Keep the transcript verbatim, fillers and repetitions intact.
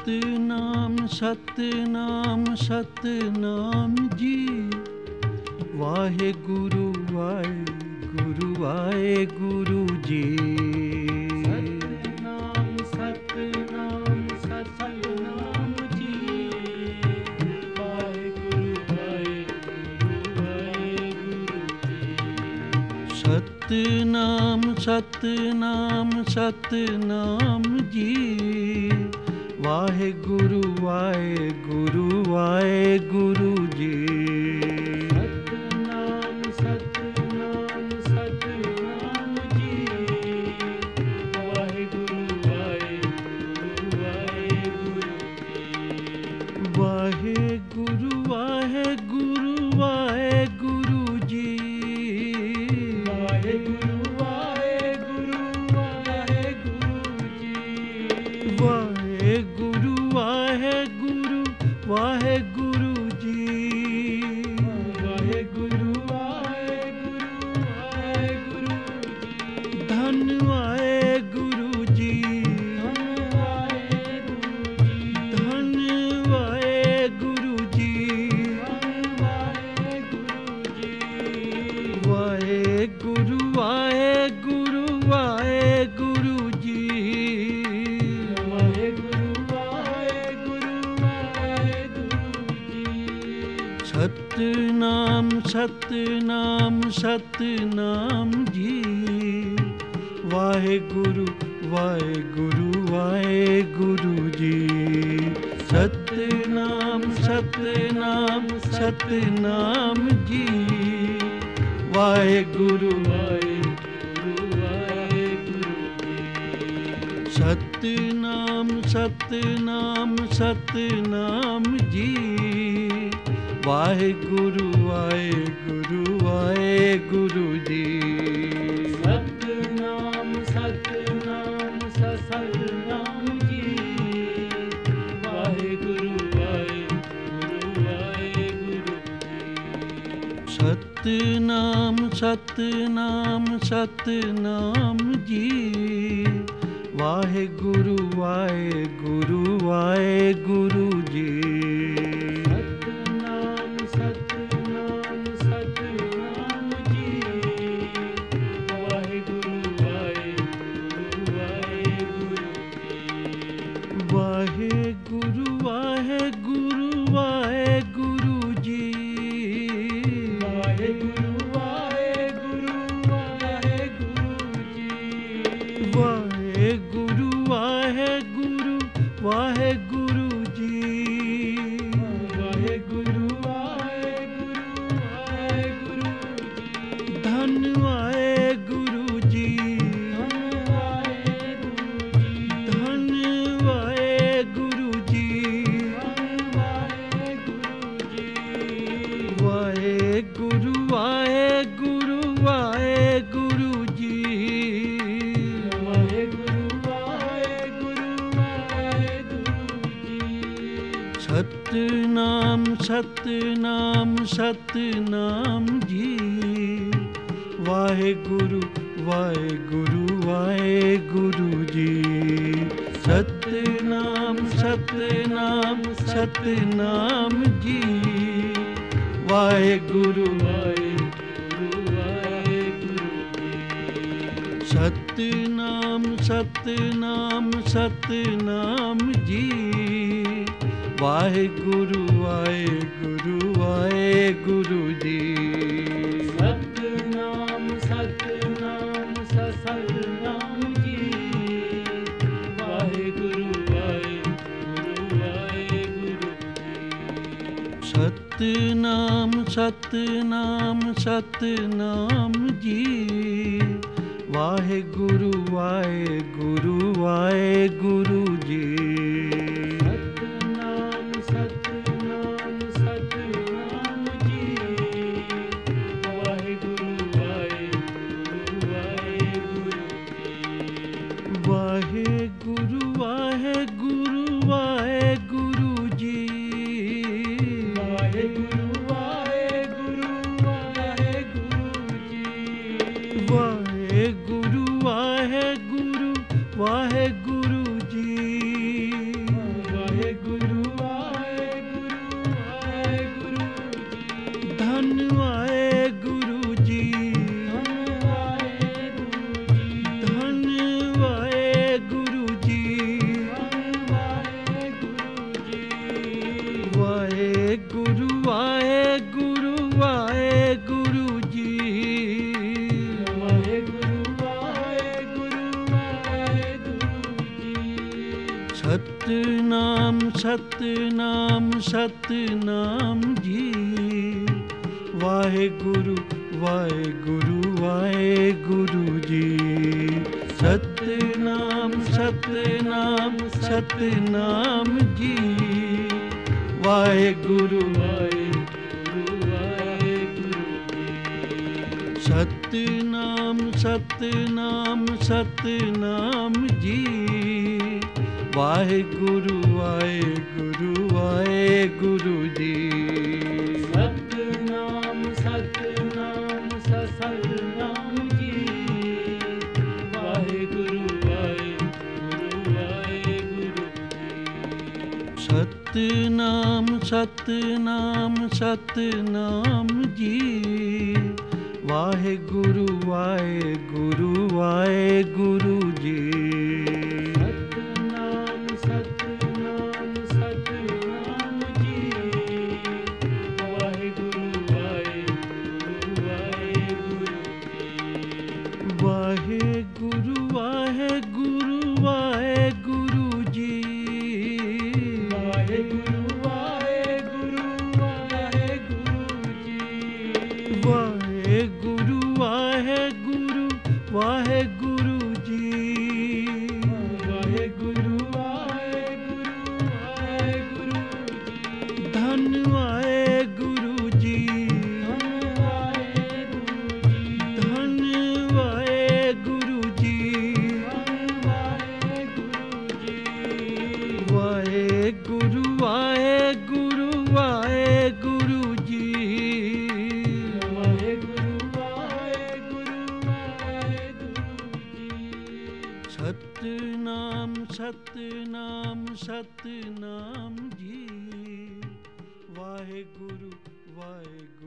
ਸਤਿਨਾਮ ਸਤਿਨਾਮ ਸਤਿਨਾਮ ਜੀ। ਵਾਹਿਗੁਰੂ ਵਾਹਿਗੁਰੂ ਵਾਹਿਗੁਰੂ ਜੀ। ਸਤਿਨਾਮ ਸਤਿਨਾਮ ਸਤਿਨਾਮ ਜੀ। ਵਾਹਿਗੁਰੂ ਵਾਹਿਗੁਰੂ ਵਾਹਿਗੁਰੂ ਜੀ। ਸਤਿਨਾਮ ਸਤਿਨਾਮ ਸਤਿਨਾਮ ਜੀ। ਵਾਹਿਗੁਰੂ ਵਾਹਿਗੁਰੂ ਵਾਹਿਗੁਰੂ ਜੀ। ਸਤਿਨਾਮ ਸਤਿਨਾਮ ਸਤਿਨਾਮ ਜੀ। ਵਾਹਿਗੁਰੂ ਵਾਹਿਗੁਰੂ ਵਾਹਿਗੁਰੂ ਜੀ। ਵਾਹਿਗੁਰੂ ਵਾਹਿਗੁਰੂ ਵਾਹਿਗੁਰੂ ਜੀ। ਵਾਹਿਗੁਰੂ ਵਾਹਿਗੁਰੂ ਵਾਹਿਗੁਰੂ ਜੀ। ਵਾਹਿਗੁਰੂ ਵਾਹਿਗੁਰੂ ਵਾਹਿਗੁਰੂ ਜੀ। ਵਾਹਿਗੁਰੂ ਵਾਹਿਗੁਰੂ ਵਾਹਿਗੁਰੂ ਜੀ। ਧੰਨ ਵਾਹਿਗੁਰੂ ਜੀ। ਧੰਨ ਵਾਹਿਗੁਰੂ ਜੀ। ਧੰਨ ਵਾਹਿਗੁਰੂ ਜੀ। ਧੰਨ ਵਾਹਿਗੁਰੂ ਜੀ। ਵਾਹਿਗੁਰੂ ਵਾਹਿਗੁਰੂ ਵਾਹਿਗੁਰੂ ਜੀ। ਵਾਹਿਗੁਰੂ ਵਾਹਿਗੁਰੂ ਵਾਹਿਗੁਰੂ ਜੀ। ਸਤਿਨਾਮ ਸਤਿਨਾਮ ਸਤਿਨਾਮ ਜੀ। ਵਾਹਿਗੁਰੂ ਵਾਹਿਗੁਰੂ ਵਾਹਿਗੁਰੂ ਜੀ। ਸਤਿਨਾਮ ਸਤਿਨਾਮ ਸਤਿਨਾਮ ਜੀ। ਵਾਹਿਗੁਰੂ ਵਾਹਿਗੁਰੂ ਵਾਹਿਗੁਰੂ ਜੀ। ਸਤਿਨਾਮ ਸਤਿਨਾਮ ਸਤਿਨਾਮ ਜੀ। ਵਾਹਿਗੁਰੂ ਵਾਹਿਗੁਰੂ ਵਾਹਿਗੁਰੂ ਜੀ। ਸਤਿਨਾਮ ਸਤਿਨਾਮ ਸਤਿਨਾਮ ਜੀ। ਵਾਹਿਗੁਰੂ ਵਾਹਿਗੁਰੂ ਵਾਹਿਗੁਰੂ ਜੀ। ਸਤਿਨਾਮ ਸਤਿਨਾਮ ਸਤਿਨਾਮ ਜੀ। ਵਾਹਿਗੁਰੂ ਵਾਹਿਗੁਰੂ ਵਾਹਿਗੁਰੂ ਜੀ। ਸਤਿਨਾਮ ਸਤਿਨਾਮ ਸਤਿਨਾਮ ਜੀ। ਵਾਹਿਗੁਰੂ ਵਾਹਿਗੁਰੂ ਵਾਹਿਗੁਰੂ ਜੀ। ਵਾਹਿਗੁਰੂ ਵਾਹਿਗੁਰੂ ਵਾਹਿਗੁਰੂ ਜੀ। ਵਾਹਿਗੁਰੂ ਵਾਹਿਗੁਰੂ ਵਾਹਿਗੁਰੂ ਜੀ। ਵਾਹਿਗੁਰੂ ਵਾਹਿਗੁਰੂ ਵਾਹਿਗੁਰੂ ਜੀ। ਵਾਹਿਗੁਰੂ ਵਾਹਿਗੁਰੂ ਵਾਹਿਗੁਰੂ ਜੀ। ਧੰਨ ਵਾਹਿਗੁਰੂ ਜੀ। ਧੰਨ ਵਾਹਿਗੁਰੂ ਜੀ। ਧੰਨ ਵਾਹਿਗੁਰੂ ਜੀ। ਧੰਨ ਵਾਹਿਗੁਰੂ ਜੀ। ਵਾਹਿਗੁਰੂ ਵਾਹਿਗੁਰੂ ਵਾਹਿਗੁਰੂ ਜੀ। ਵਾਹਿਗੁਰੂ ਵਾਹਿਗੁਰੂ ਵਾਹਿਗੁਰੂ ਜੀ। ਸਤਿਨਾਮ ਸਤਿਨਾਮ ਸਤਿਨਾਮ ਜੀ। ਵਾਹਿਗੁਰੂ ਵਾਹਿਗੁਰੂ ਵਾਹਿਗੁਰੂ ਜੀ। ਸਤਿਨਾਮ ਸਤਿਨਾਮ ਸਤਿਨਾਮ ਜੀ। ਵਾਹਿਗੁਰੂ ਵਾਹਿਗੁਰੂ ਵਾਹਿਗੁਰੂ ਜੀ। ਸਤਿਨਾਮ ਸਤਿਨਾਮ ਸਤਿਨਾਮ ਜੀ। ਵਾਹਿਗੁਰੂ ਵਾਹਿਗੁਰੂ ਵਾਹਿਗੁਰੂ ਜੀ। ਸਤਿਨਾਮ ਸਤਿਨਾਮ ਸਤਿਨਾਮ ਜੀ। ਵਾਹਿਗੁਰੂ ਵਾਹਿਗੁਰੂ ਵਾਹਿਗੁਰੂ ਜੀ। ਸਤਿਨਾਮ ਸਤਿਨਾਮ ਸਤਿਨਾਮ ਜੀ। ਵਾਹਿਗੁਰੂ ਵਾਹਿਗੁਰੂ ਵਾਹਿਗੁਰੂ ਜੀ। ਸਤਿਨਾਮ ਸਤਿਨਾਮ ਸਤਿਨਾਮ ਜੀ। ਵਾਹਿਗੁਰੂ ਵਾਹਿਗੁਰੂ ਵਾਹਿਗੁਰੂ ਜੀ। ਵਾਹਿਗੁਰੂ ਵਾਹਿਗੁਰੂ ਵਾਹਿਗੁਰੂ ਜੀ। ਵਾਹਿਗੁਰੂ ਵਾਹਿਗੁਰੂ ਵਾਹਿਗੁਰੂ ਜੀ। ਵਾਹਿਗੁਰੂ ਵਾਹਿਗੁਰੂ ਵਾਹਿਗੁਰੂ ਜੀ। ਸਤਿਨਾਮ ਸਤਿਨਾਮ ਸਤਿਨਾਮ ਜੀ। ਵਾਹਿਗੁਰੂ ਵਾਹਿਗੁਰੂ ਵਾਹਿਗੁਰੂ ਜੀ। ਸਤਿਨਾਮ ਸਤਿਨਾਮ ਸਤਿਨਾਮ ਜੀ। ਵਾਹਿਗੁਰੂ ਵਾਹਿਗੁਰੂ ਵਾਹਿਗੁਰੂ ਜੀ। ਸਤਿਨਾਮ ਸਤਿਨਾਮ ਸਤਿਨਾਮ ਜੀ। ਵਾਹਿਗੁਰੂ ਵਾਹਿਗੁਰੂ ਵਾਹਿਗੁਰੂ ਜੀ। ਸਤਿਨਾਮ ਸਤਿਨਾਮ ਸਤਿਨਾਮ ਜੀ। ਵਾਹਿਗੁਰੂ ਵਾਹਿਗੁਰੂ ਵਾਹਿਗੁਰੂ ਜੀ। ਸਤਿਨਾਮ ਸਤਿਨਾਮ ਸਤਿਨਾਮ ਜੀ। ਵਾਹਿਗੁਰੂ ਵਾਹਿਗੁਰੂ ਵਾਹਿਗੁਰੂ ਜੀ। ਵਾਹਿਗੁਰੂ ਵਾਹਿਗੁਰੂ ਵਾਹਿਗੁਰੂ ਜੀ। ਵਾਹਿਗੁਰੂ ਵਾਹਿਗੁਰੂ ਵਾਹਿਗੁਰੂ ਜੀ। ਵਾਹਿਗੁਰੂ ਵਾਹਿਗੁਰੂ ਵਾਹਿਗੁਰੂ ਜੀ। ਵਾਹਿਗੁਰੂ ਵਾਹਿਗੁਰੂ ਵਾਹਿਗੁਰੂ ਜੀ। ਧੰਨ ਵਾਹਿਗੁਰੂ ਜੀ। ਧੰਨ ਵਾਹਿਗੁਰੂ ਜੀ। ਵਾਹਿਗੁਰੂ ਵਾਹਿਗੁਰੂ ਵਾਹਿਗੁਰੂ ਜੀ। ਵਾਹਿਗੁਰੂ ਵਾਹਿਗੁਰੂ ਵਾਹਿਗੁਰੂ ਜੀ। ਸਤਿਨਾਮ ਸਤਿਨਾਮ ਸਤਿਨਾਮ ਜੀ। ਵਾਹਿਗੁਰੂ ਵਾਹਿਗੁਰੂ